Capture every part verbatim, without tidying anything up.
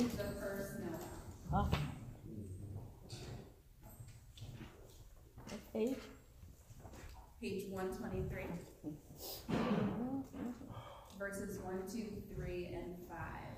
the first Noah. Huh? What page? Page one twenty-three. Verses one, two, three, and five.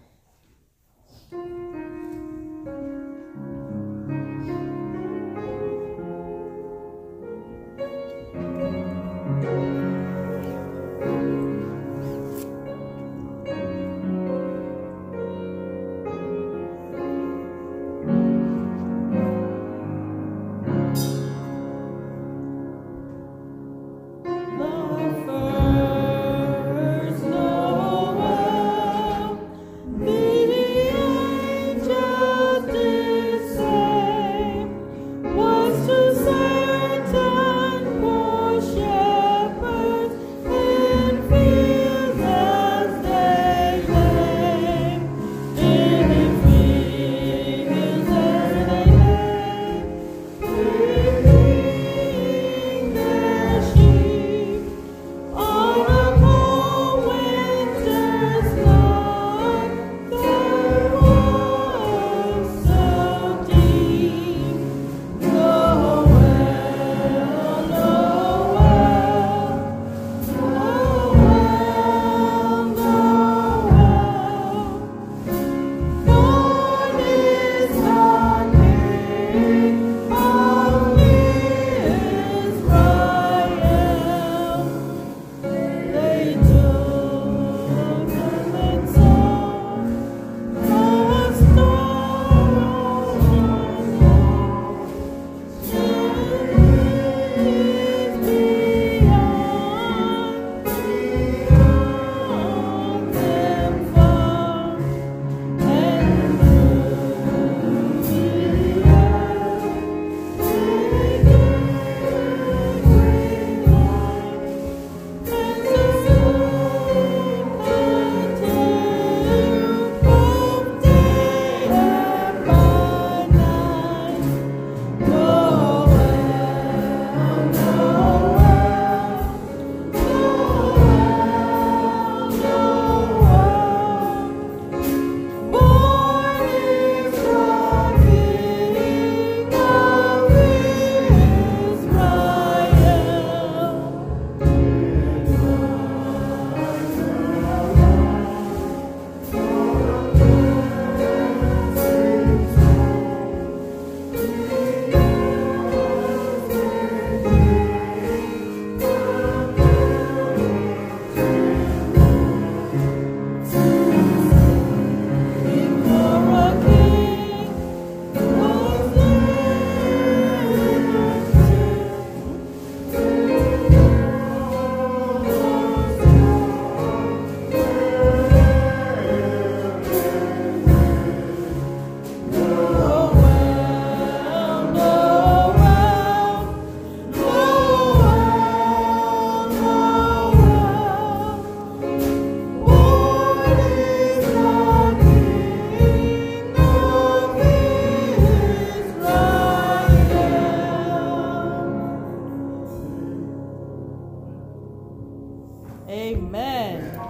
Amen.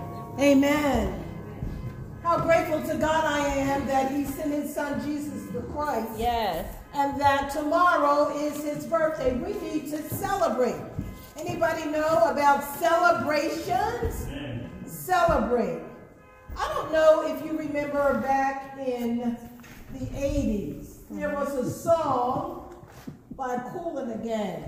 Amen. How grateful to God I am that he sent his son Jesus the Christ. Yes. And that tomorrow is his birthday. We need to celebrate. Anybody know about celebrations? Celebrate. I don't know if you remember back in the eighties, there was a song by Kool and the Gang.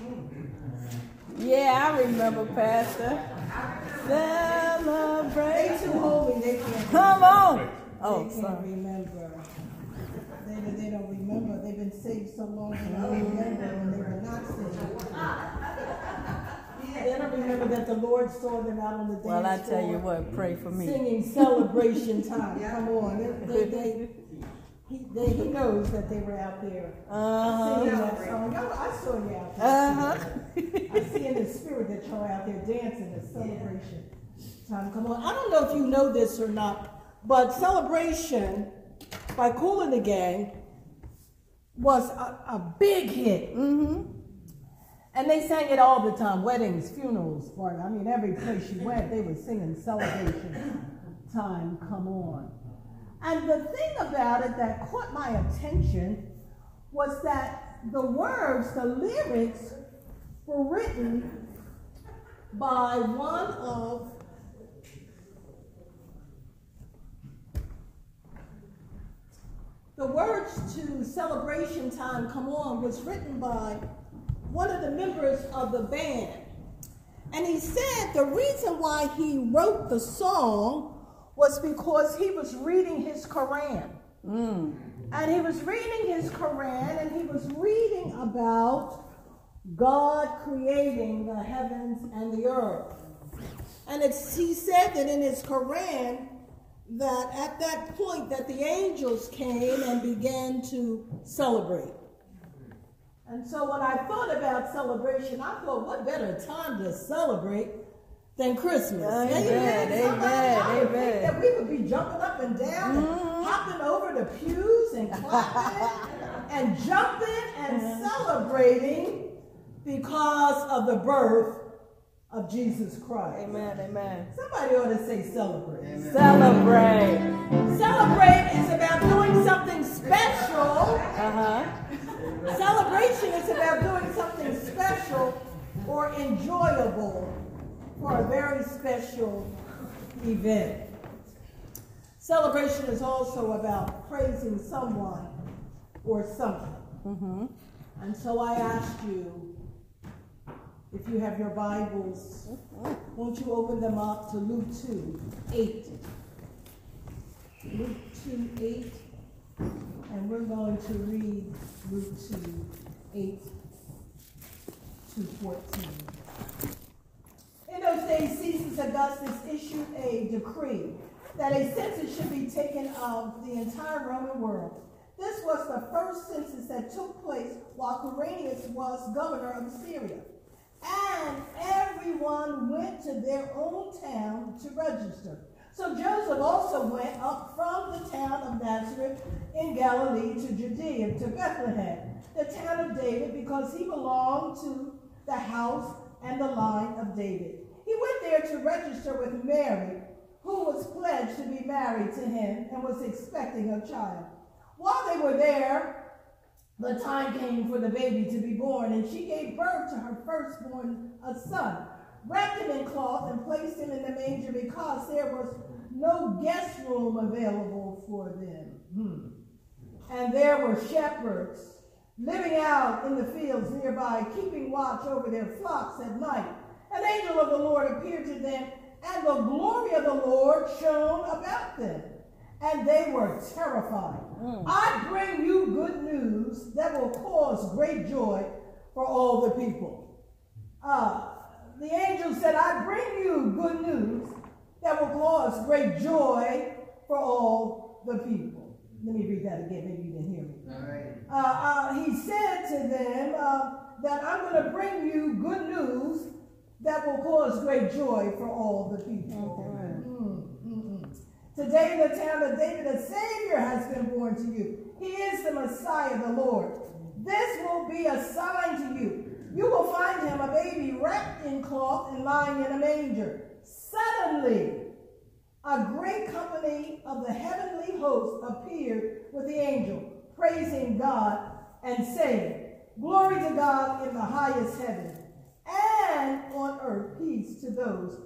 Yeah, I remember, Pastor. Celebrate. They too holy, they can't. Come on. Oh, they can't sorry. remember. They, they don't remember. They've been saved so long they don't remember when they were not saved. They don't remember that the Lord saw them out on the dance floor. Well, I tell you what, pray for me. Singing celebration time. Come on. They, they, they, he, they, he knows that they were out there Uh-huh. singing that song. I, I saw you out there. Uh-huh. I see in the spirit that you're out there dancing at celebration time. Come on. I don't know if you know this or not, but Celebration by Kool and the Gang was a, a big hit. Mm-hmm. And they sang it all the time, weddings, funerals, party. I mean, every place you went, they were singing Celebration Time, Come On. And the thing about it that caught my attention was that the words, the lyrics, were written by one of the words to Celebration Time Come On was written by one of the members of the band. And he said the reason why he wrote the song was because he was reading his Quran. Mm. And he was reading his Quran, and he was reading about God creating the heavens and the earth. And it's, he said that in his Quran, that at that point that the angels came and began to celebrate. And so when I thought about celebration, I thought, what better time to celebrate than Christmas? Amen, amen, amen, I would amen. think that we would be jumping up and down, Mm-hmm. and hopping over the pews and clapping and jumping and celebrating because of the birth of Jesus Christ. Amen, amen. Somebody ought to say celebrate. Amen. Celebrate. Celebrate is about doing something special. Uh-huh. Celebration is about doing something special or enjoyable for a very special event. Celebration is also about praising someone or something. Mm-hmm. And so I asked you, if you have your Bibles, won't you open them up to Luke two, eight. Luke two, eight. And we're going to read Luke two, eight to fourteen. In those days, Caesar Augustus issued a decree that a census should be taken of the entire Roman world. This was the first census that took place while Quirinius was governor of Syria. And everyone went to their own town to register. So Joseph also went up from the town of Nazareth in Galilee to Judea, to Bethlehem, the town of David, because he belonged to the house and the line of David. He went there to register with Mary, who was pledged to be married to him and was expecting a child. While they were there, the time came for the baby to be born, and she gave birth to her firstborn, a son, wrapped him in cloth and placed him in the manger because there was no guest room available for them. Hmm. And there were shepherds living out in the fields nearby, keeping watch over their flocks at night. An angel of the Lord appeared to them, and the glory of the Lord shone about them, and they were terrified. Mm. I bring you good news that will cause great joy for all the people. Uh, the angel said, I bring you good news that will cause great joy for all the people. Let me read that again. Maybe you didn't hear me. All right. Uh, uh, he said to them uh, that I'm going to bring you good news that will cause great joy for all the people. Mm, mm, mm. Today in the town of David, a Savior has been born to you. He is the Messiah, the Lord. This will be a sign to you. You will find him, a baby wrapped in cloth and lying in a manger. Suddenly, a great company of the heavenly host appeared with the angel, praising God and saying, Glory to God in the highest heaven, and on earth peace to those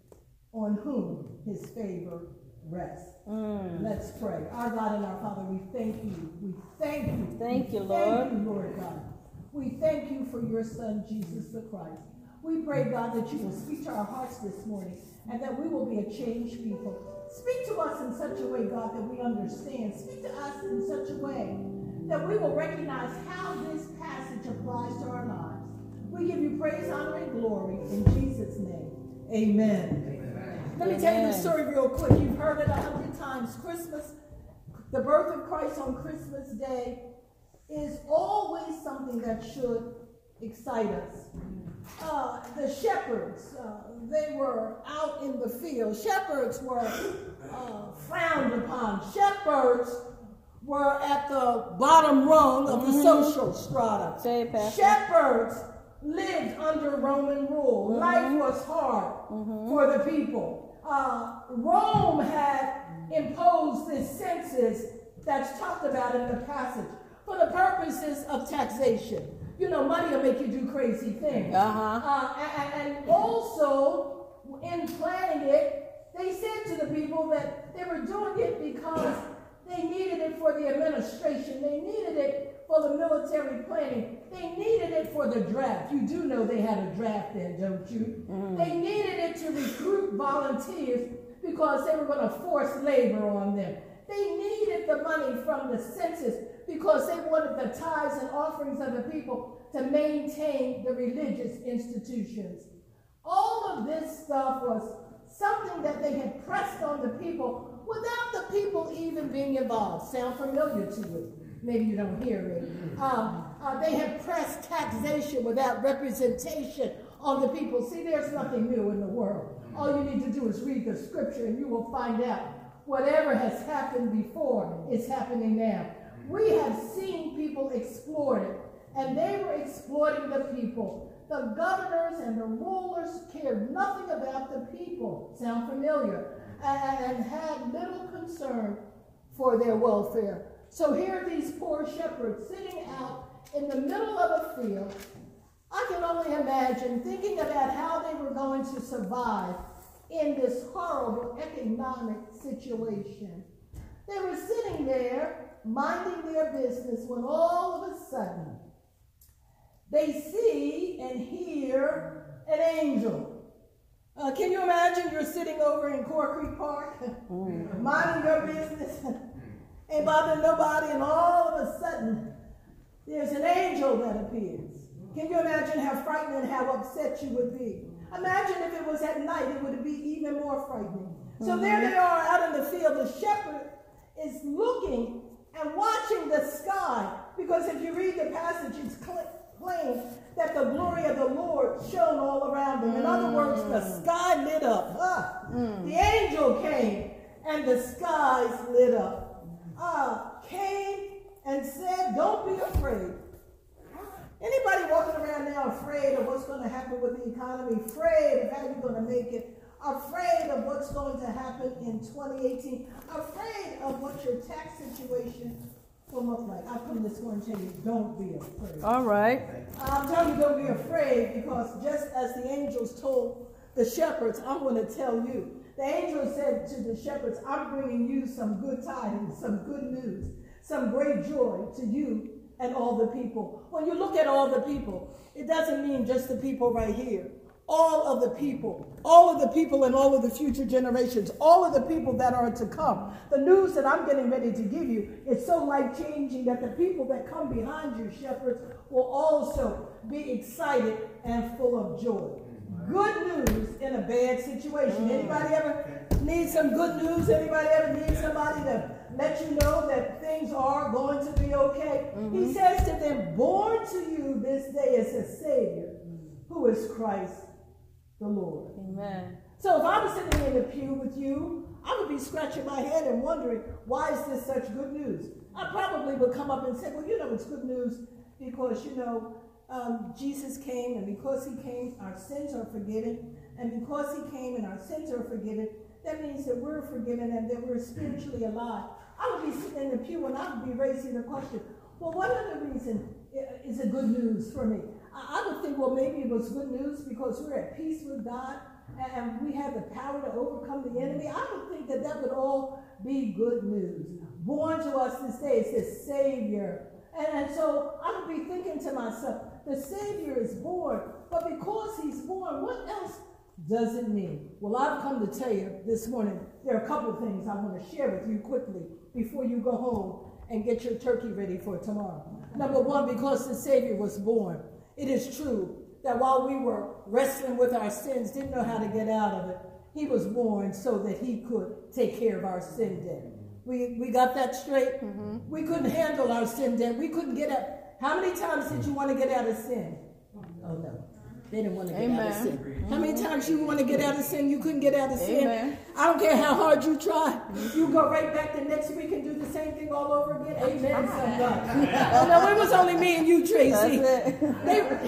on whom his favor rests. Mm. Let's pray. Our God and our Father, we thank you. We thank you. Thank you, we Lord. Thank you, Lord God. We thank you for your Son, Jesus the Christ. We pray, God, that you will speak to our hearts this morning and that we will be a changed people. Speak to us in such a way, God, that we understand. Speak to us in such a way that we will recognize how this passage applies to our lives. We give you praise, honor, and glory in Jesus' name. Amen. Amen. Let me tell you the story real quick. You've heard it a hundred times. Christmas, the birth of Christ on Christmas Day is always something that should excite us. Uh, the shepherds, uh, they were out in the field. Shepherds were uh, frowned upon. Shepherds were at the bottom rung of the mm-hmm. social strata. Say it, Pastor. Shepherds lived under Roman rule. Mm-hmm. Life was hard mm-hmm. for the people. Uh, Rome had imposed this census that's talked about in the passage for the purposes of taxation. You know, money will make you do crazy things. Uh-huh. Uh, and, and also, in planning it, they said to the people that they were doing it because they needed it for the administration. They needed it for the military planning. They needed it for the draft. You do know they had a draft then, don't you? Mm. They needed it to recruit volunteers because they were going to force labor on them. They needed the money from the census because they wanted the tithes and offerings of the people to maintain the religious institutions. All of this stuff was something that they had pressed on the people without the people even being involved. Sound familiar to you? Maybe you don't hear it. Um, uh, they had pressed taxation without representation on the people. See, there's nothing new in the world. All you need to do is read the scripture and you will find out whatever has happened before is happening now. We have seen people exploited, and they were exploiting the people. The governors and the rulers cared nothing about the people. Sound familiar? And had little concern for their welfare. So here are these poor shepherds sitting out in the middle of a field. I can only imagine thinking about how they were going to survive in this horrible economic situation. They were sitting there minding their business when all of a sudden they see and hear an angel. Uh, can you imagine you're sitting over in Core Creek Park, mm. minding your business, ain't bothering nobody, and all of a sudden there's an angel that appears. Can you imagine how frightened and how upset you would be? Imagine if it was at night, it would be even more frightening. So mm-hmm. there they are out in the field. The shepherd is looking and watching the sky, because if you read the passage, it's plain that the glory of the Lord shone all around them. In other words, the sky lit up. Uh, mm. The angel came and the skies lit up. Uh, came and said, don't be afraid. Anybody walking around now afraid of what's going to happen with the economy, afraid of how you're going to make it, afraid of what's going to happen in twenty eighteen, afraid of what your tax situation will look like? I come this morning and tell you, don't be afraid. All right. I'm telling you, don't be afraid, because just as the angels told the shepherds, I'm going to tell you. The angel said to the shepherds, I'm bringing you some good tidings, some good news, some great joy to you and all the people. When you look at all the people, it doesn't mean just the people right here. All of the people, all of the people in all of the future generations, all of the people that are to come. The news that I'm getting ready to give you is so life-changing that the people that come behind you, shepherds, will also be excited and full of joy. Good news in a bad situation. Anybody ever need some good news? Anybody ever need somebody to let you know that things are going to be okay? Mm-hmm. He says to them, born to you this day is a Savior, who is Christ the Lord. Amen. So if I was sitting in the pew with you, I would be scratching my head and wondering, why is this such good news? I probably would come up and say, well, you know, it's good news because, you know, um, Jesus came, and because he came, our sins are forgiven. And because he came and our sins are forgiven, that means that we're forgiven and that we're spiritually alive. I would be sitting in the pew and I would be raising the question, well, what other reason is it good news for me? I would think, well, maybe it was good news because we're at peace with God and we have the power to overcome the enemy. I would think that that would all be good news. Born to us this day is this Savior. And, and so I would be thinking to myself, the Savior is born, but because he's born, what else does it mean? Well, I've come to tell you this morning, there are a couple of things I want to share with you quickly before you go home and get your turkey ready for tomorrow. Number one, because the Savior was born. It is true that while we were wrestling with our sins, didn't know how to get out of it, he was born so that he could take care of our sin debt. We, we got that straight? Mm-hmm. We couldn't handle our sin debt. We couldn't get out. How many times did you want to get out of sin? Oh, no. They didn't want to get Amen. Out of sin. Mm-hmm. How many times you want to get out of sin, you couldn't get out of sin? Amen. I don't care how hard you try. You go right back the next week and do the same thing all over again. Amen. Somebody. Oh, no, it was only me and you, Tracy. They,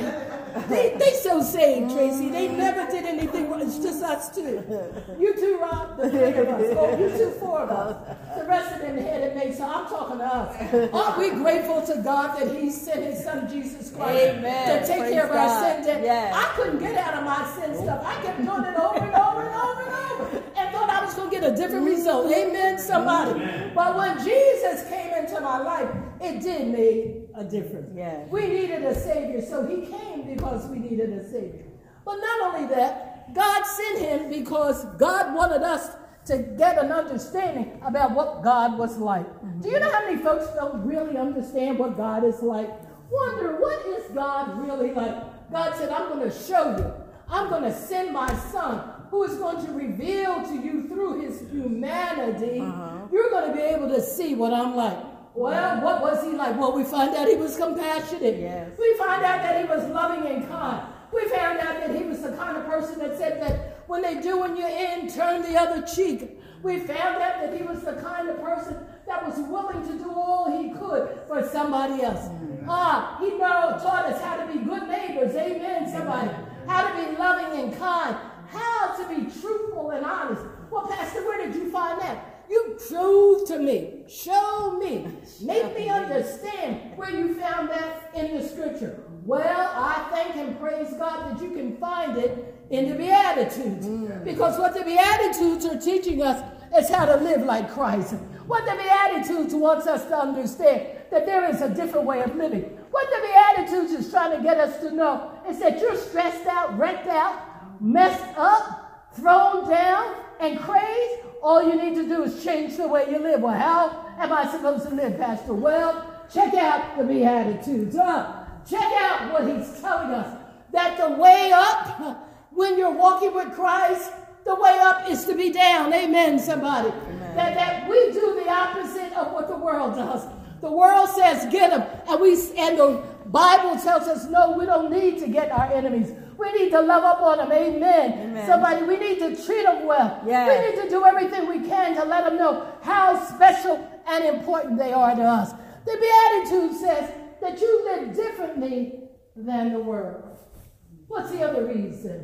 They, they so saved, Tracy. They never did anything wrong. It's just us two. You two, Rob, the three of us. Oh, you two, four of us. The rest of them headed me, so I'm talking to us. Aren't we grateful to God that he sent his son, Jesus Christ, Amen. to take Praise care of God. our sin debt? Yes. I couldn't get out of my sin stuff. I kept doing it over and over and over and over and thought I was going to get a different result. Amen, somebody. Amen. But when Jesus came into my life, it did make a difference. Yes. We needed a Savior, so he came because we needed a Savior. But not only that, God sent him because God wanted us to get an understanding about what God was like. Mm-hmm. Do you know how many folks don't really understand what God is like? Wonder, what is God really like? God said, I'm going to show you. I'm going to send my son who is going to reveal to you through his humanity. Uh-huh. You're going to be able to see what I'm like. Well, what was he like? Well, we find out he was compassionate. Yes. We find out that he was loving and kind. We found out that he was the kind of person that said that when they do when you're in, turn the other cheek. We found out that he was the kind of person that was willing to do all he could for somebody else. Mm-hmm. Ah, he know, taught us how to be good neighbors. Amen, somebody. How to be loving and kind. How to be truthful and honest. Well, Pastor, where did you find that? You prove to me, show me, make me understand where you found that in the scripture. Well, I thank and praise God that you can find it in the Beatitudes. Mm. Because what the Beatitudes are teaching us is how to live like Christ. What the Beatitudes wants us to understand, that there is a different way of living. What the Beatitudes is trying to get us to know is that you're stressed out, wrecked out, messed up, thrown down, and crazed. All you need to do is change the way you live. Well, how am I supposed to live, Pastor? Well, check out the Beatitudes. Uh, check out what he's telling us. That the way up, when you're walking with Christ, the way up is to be down. Amen, somebody. Amen. That, that we do the opposite of what the world does. The world says get them, and, we, and the Bible tells us, no, we don't need to get our enemies. We need to love up on them. Amen. Amen. Somebody, we need to treat them well. Yes. We need to do everything we can to let them know how special and important they are to us. The Beatitude says that you live differently than the world. What's the other reason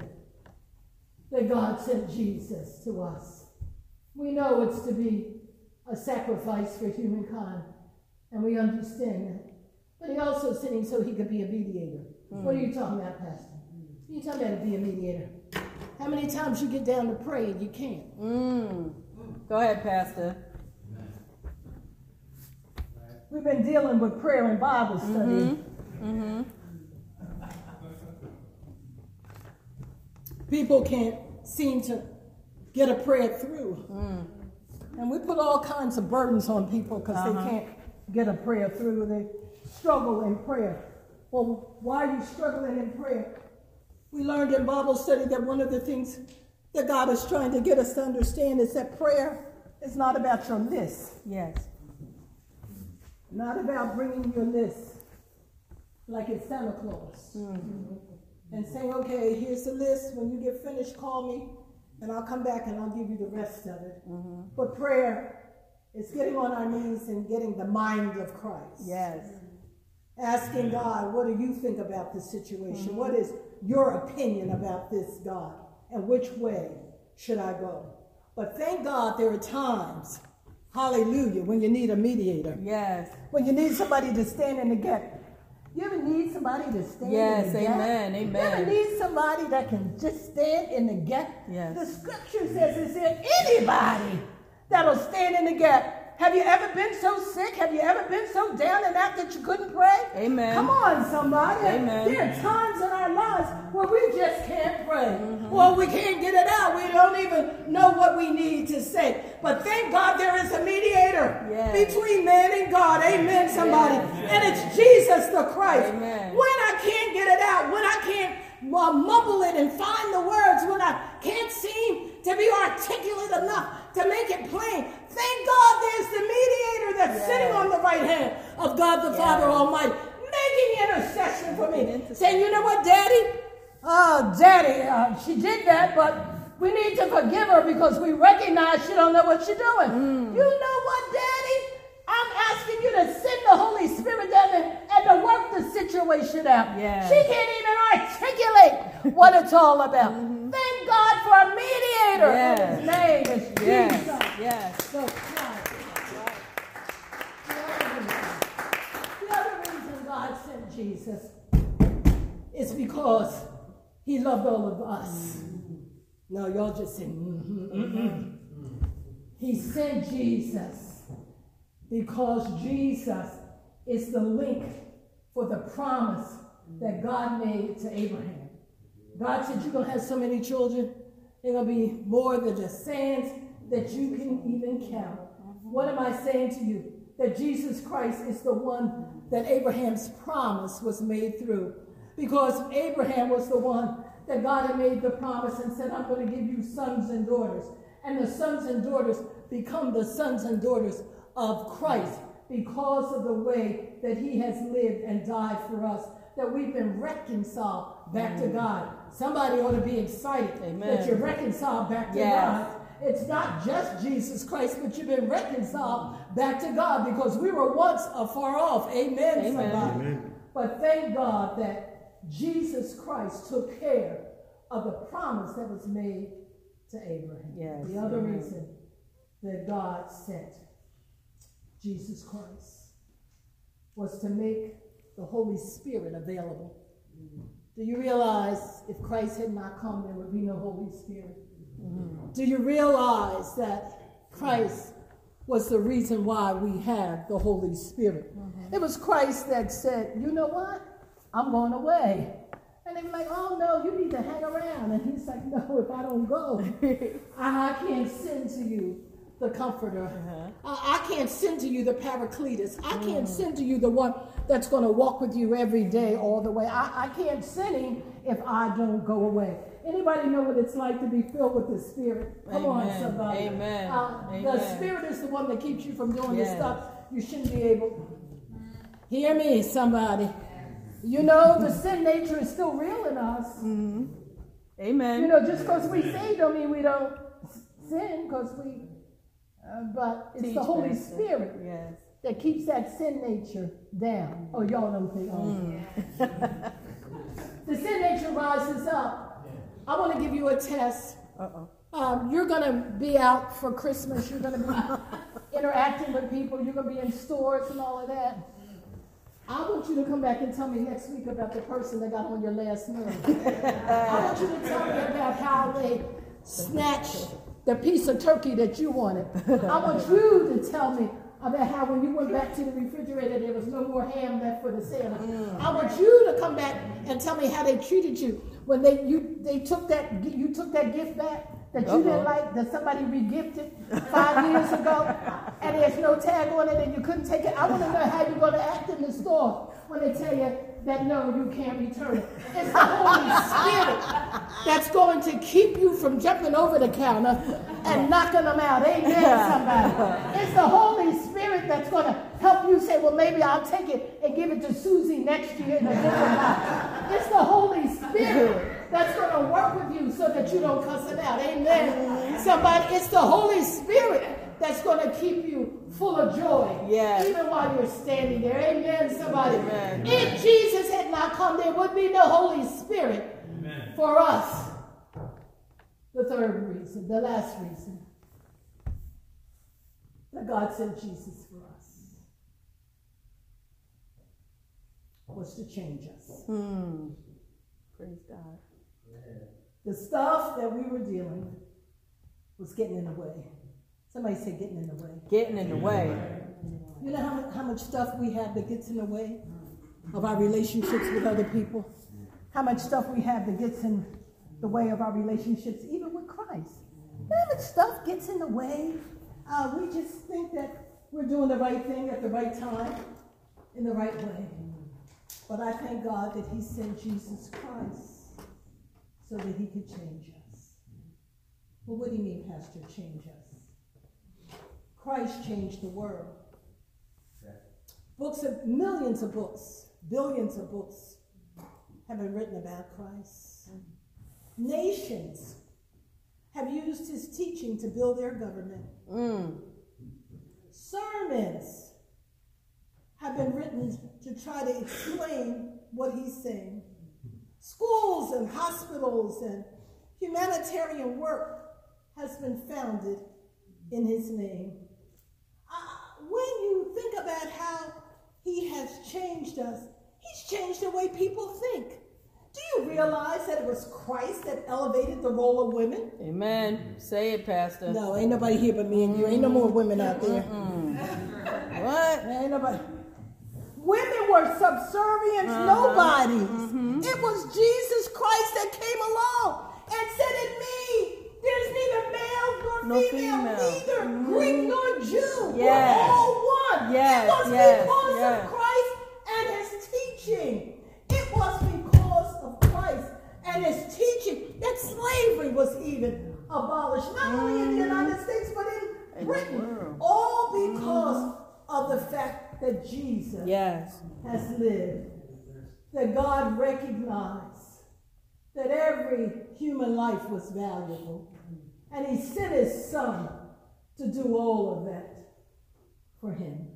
that God sent Jesus to us? We know it's to be a sacrifice for humankind, and we understand that. But he also sent him so he could be a mediator. Mm. What are you talking about, Pastor? You talking about to be a mediator. How many times you get down to pray and you can't? Mm. Go ahead, Pastor. We've been dealing with prayer and Bible study. Mm-hmm. Mm-hmm. People can't seem to get a prayer through. Mm. And we put all kinds of burdens on people because uh-huh. they can't get a prayer through. They struggle in prayer. Well, why are you struggling in prayer? We learned in Bible study that one of the things that God is trying to get us to understand is that prayer is not about your list. Yes. Not about bringing your list like it's Santa Claus. Mm-hmm. And saying, okay, here's the list. When you get finished, call me, and I'll come back and I'll give you the rest of it. Mm-hmm. But prayer is getting on our knees and getting the mind of Christ. Yes. Asking God, what do you think about this situation? Mm-hmm. What is your opinion about this, God? And which way should I go? But thank God there are times, hallelujah, when you need a mediator. Yes. When you need somebody to stand in the gap. You ever need somebody to stand yes, in the gap? Yes, amen, amen. You ever need somebody that can just stand in the gap? Yes. The scripture says, is there anybody that'll stand in the gap? Have you ever been so sick? Have you ever been so down and out that you couldn't pray? Amen. Come on, somebody. Amen. There are times in our lives where we just can't pray. Mm-hmm. Well, we can't get it out. We don't even know what we need to say. But thank God there is a mediator yes. between man and God. Amen, somebody. Yes. And it's Jesus the Christ. Amen. When I can't get it out, when I can't uh, mumble it and find the words, when I can't seem to be articulate enough to make it plain, thank God there's the mediator that's yes. sitting on the right hand of God the yes. Father Almighty, making intercession for me. Saying, you know what, Daddy? Oh, Daddy, uh, she did that, but we need to forgive her because we recognize she don't know what she's doing. Mm. You know what, Daddy? I'm asking you to send the Holy Spirit down and, and to work the situation out. Yes. She can't even articulate what it's all about. Mm-hmm. Thank God for a mediator. Yes. And his name is Yes. Jesus. Yes. So Christ. The other reason God sent Jesus is because he loved all of us. No, y'all just saying, mm-hmm, mm-hmm. He sent Jesus because Jesus is the link for the promise that God made to Abraham. God said, you're going to have so many children, they're going to be more than the sands that you can even count. What am I saying to you? That Jesus Christ is the one that Abraham's promise was made through. Because Abraham was the one that God had made the promise and said, I'm going to give you sons and daughters. And the sons and daughters become the sons and daughters of Christ because of the way that he has lived and died for us, that we've been reconciled back mm. to God. Somebody ought to be excited Amen. That you're reconciled back to yes. God. It's not just Jesus Christ, but you've been reconciled back to God because we were once afar off. Amen, Amen. Somebody. Amen. But thank God that Jesus Christ took care of the promise that was made to Abraham. Yes. The other Amen. Reason that God sent Jesus Christ was to make the Holy Spirit available. Mm-hmm. Do you realize if Christ had not come, there would be no Holy Spirit? Mm-hmm. Do you realize that Christ was the reason why we have the Holy Spirit? Mm-hmm. It was Christ that said, you know what? I'm going away. And they were like, oh, no, you need to hang around. And he's like, no, if I don't go, I, I can't send to you the Comforter. Uh-huh. I, I can't send to you the Paracletus. I can't mm. send to you the one that's going to walk with you every day all the way. I, I can't send him if I don't go away. Anybody know what it's like to be filled with the Spirit? Come Amen. On, somebody. Amen. Uh, Amen. The Spirit is the one that keeps you from doing yes. the stuff you shouldn't be able. Hear me, somebody. You know, the sin nature is still real in us. Mm-hmm. Amen. You know, just because we say don't mean we don't sin, because we, uh, but it's Teach the Holy master. Spirit yes. that keeps that sin nature down. Oh, y'all don't think, oh. Mm. The sin nature rises up. I want to give you a test. Uh-oh. Um, you're going to be out for Christmas. You're going to be interacting with people. You're going to be in stores and all of that. I want you to come back and tell me next week about the person that got on your last nerve. I want you to tell me about how they snatched the piece of turkey that you wanted. I want you to tell me about how when you went back to the refrigerator, there was no more ham left for the Santa. Mm. I want you to come back and tell me how they treated you when they you they took that you took that gift back that you Uh-oh. Didn't like, that somebody regifted five years ago, and there's no tag on it and you couldn't take it. I want to know how you're going to act in the store when they tell you that no, you can't return it. It's the Holy Spirit that's going to keep you from jumping over the counter and knocking them out. Amen, somebody. It's the Holy Spirit that's going to help you say, well, maybe I'll take it and give it to Susie next year in a different life. It's the Holy Spirit that's going to work with you so that you don't cuss it out. Amen. Somebody, it's the Holy Spirit that's going to keep you full of joy. Yes. Even while you're standing there. Amen, somebody. Amen. If Jesus had not come, there would be no Holy Spirit Amen. For us. The third reason, the last reason that God sent Jesus for us was to change us. Hmm. Praise God. The stuff that we were dealing with was getting in the way. Somebody say getting in the way. Getting in the way. You know how, how much stuff we have that gets in the way of our relationships with other people? How much stuff we have that gets in the way of our relationships, even with Christ? You know how much stuff gets in the way? Uh, we just think that we're doing the right thing at the right time, in the right way. But I thank God that he sent Jesus Christ so that he could change us. Well, what do you mean, Pastor, change us? Christ changed the world. Books of millions of books, billions of books have been written about Christ. Nations have used his teaching to build their government. Mm. Sermons have been written to try to explain what he's saying. Schools and hospitals and humanitarian work has been founded in his name. Uh, when you think about how he has changed us, he's changed the way people think. Do you realize that it was Christ that elevated the role of women? Amen. Say it, Pastor. No, ain't nobody here but me and you. Ain't no more women out there. Mm-mm. What? Ain't nobody. Women were subservient Uh-huh. nobodies. Mm-hmm. It was Jesus Christ that came along and said, in me, there's neither male nor No female, female. neither Mhm. Greek nor Jew. Yes. We're all one. Yes, It was yes, because yes. of Christ and his teaching. It was because of Christ and his teaching that slavery was even abolished. Not only in the United States, but in In the Britain. world. All because of the fact that Jesus Yes. has lived. That God recognized that every human life was valuable. And he sent his son to do all of that for him.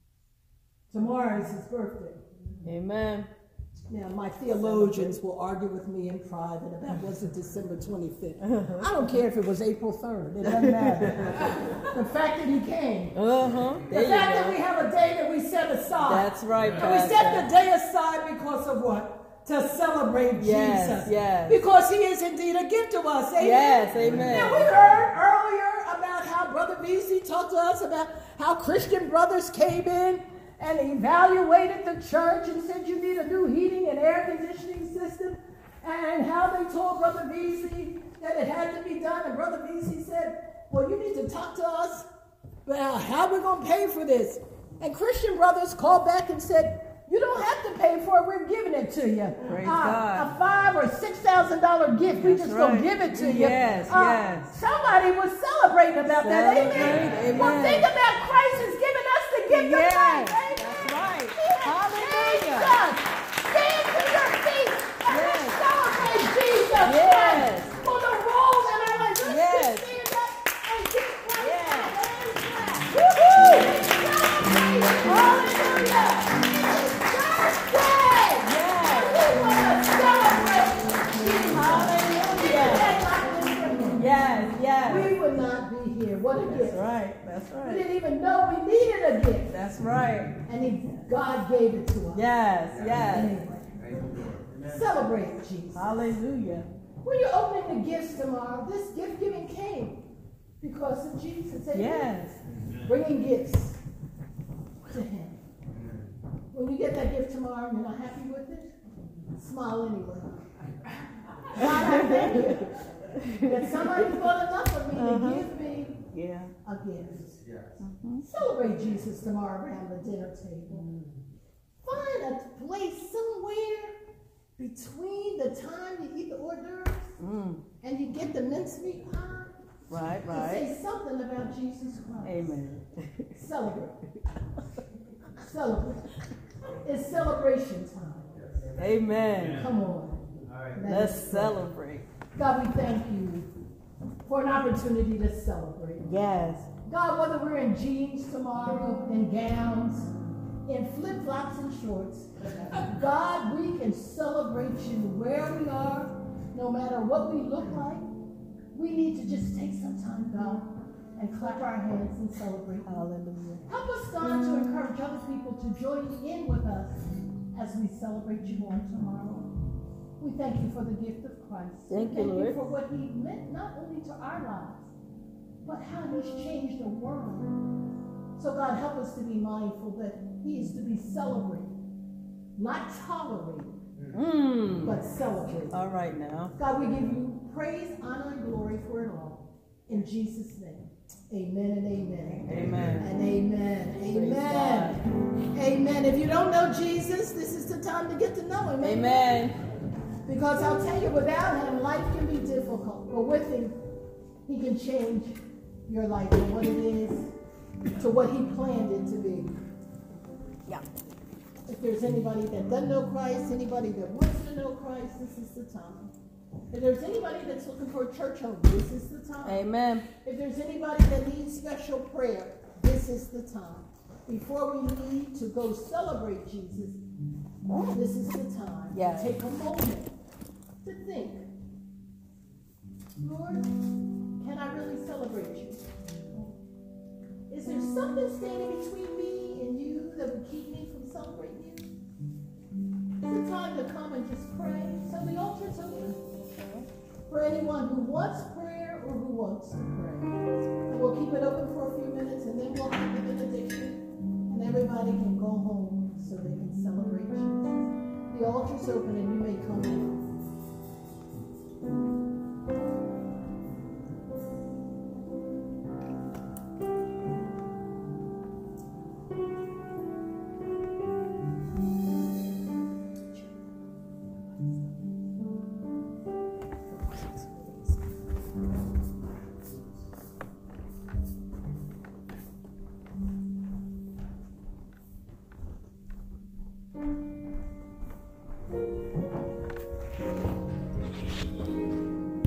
Tomorrow is his birthday. Amen. Now, my theologians will argue with me in private about was it December twenty-fifth. I don't care if it was April third. It doesn't matter. The fact that he came. Uh-huh. The There you fact that go. we have a day that we set aside. That's right, And we set the Pastor. day aside because of what? To celebrate Yes, Jesus. yes. Because he is indeed a gift to us. Amen. Yes, Now, we amen. heard earlier about how Brother V C talked to us about how Christian brothers came in and evaluated the church and said you need a new heating and air conditioning system, and how they told Brother V C that it had to be done, and Brother V C said, well, you need to talk to us about how we're going to pay for this. And Christian brothers called back and said, you don't have to pay for it, we're giving it to you. Praise Uh, God. A five or six thousand dollar gift, we That's just right. gonna give it to you. Yes, Uh, yes. Somebody was celebrating about that. Amen. Celebrate, Well, amen. think about Christ has given us the gift Yes, of life. Amen. that's right. He has Hallelujah. changed us. Stand to your feet and Yes. let's celebrate Jesus Yes. Christ for the role in our life. Let's Yes. just stand up and give Christ Yes. a hand clap. Woo-hoo! Celebrate. Hallelujah. It's birthday. Yes. We want to celebrate Jesus. Hallelujah. Hallelujah. Yes, yes. We would not be here. What a That's gift. right. That's We right. didn't even know we needed a gift. That's right. And he, God gave it to us. Yes, yes. Anyway, celebrate Jesus. Hallelujah. When you're opening the gifts tomorrow, this gift giving came because of Jesus. Amen. Yes. Bringing gifts to him. When you get that gift tomorrow and you're not happy with it, smile anyway. God, I thank you that somebody thought enough of me Uh-huh. to give me Yeah. a gift. Mhm. Celebrate Jesus tomorrow around the dinner table. Find a place somewhere between the time you eat the hors d'oeuvres Mm. and you get the mincemeat pie Right, to right. say something about Jesus Christ. Amen. Celebrate. Celebrate. It's celebration time. Amen. Come on. Let Let's us pray. celebrate. God, we thank you for an opportunity to celebrate. Yes. God, whether we're in jeans tomorrow, in gowns, in flip-flops and shorts, God, we can celebrate you where we are, no matter what we look like. We need to just take some time, God, and clap our hands and celebrate. Hallelujah. Help us, God, to encourage other people to join in with us as we celebrate you on tomorrow. We thank you for the gift of Christ. Thank you, Thank Lord. you for what he meant not only to our lives, but how he's changed the world. So God, help us to be mindful that he is to be celebrated, not tolerated, Mm. but celebrated. All right now. God, we give you praise, honor, and glory for it all. In Jesus' name, amen and amen. Amen. And amen. Praise Amen. Amen. If you don't know Jesus, this is the time to get to know him. Amen. Because I'll tell you, without him, life can be difficult. But with him, he can change your life from what it is to what he planned it to be. Yeah. If there's anybody that doesn't know Christ, anybody that wants to know Christ, this is the time. If there's anybody that's looking for a church home, this is the time. Amen. If there's anybody that needs special prayer, this is the time. before we need to go celebrate Jesus, this is the time Yeah. to take a moment to think, Lord, can I really celebrate you? Is there something standing between me and you that would keep me from celebrating you? It's a time to come and just pray. So the altar's open for anyone who wants prayer or who wants to pray. And we'll keep it open for a few minutes, and then we'll have the benediction, and everybody can go home so they can celebrate Jesus. The altar's open, and you may come in. Thank you.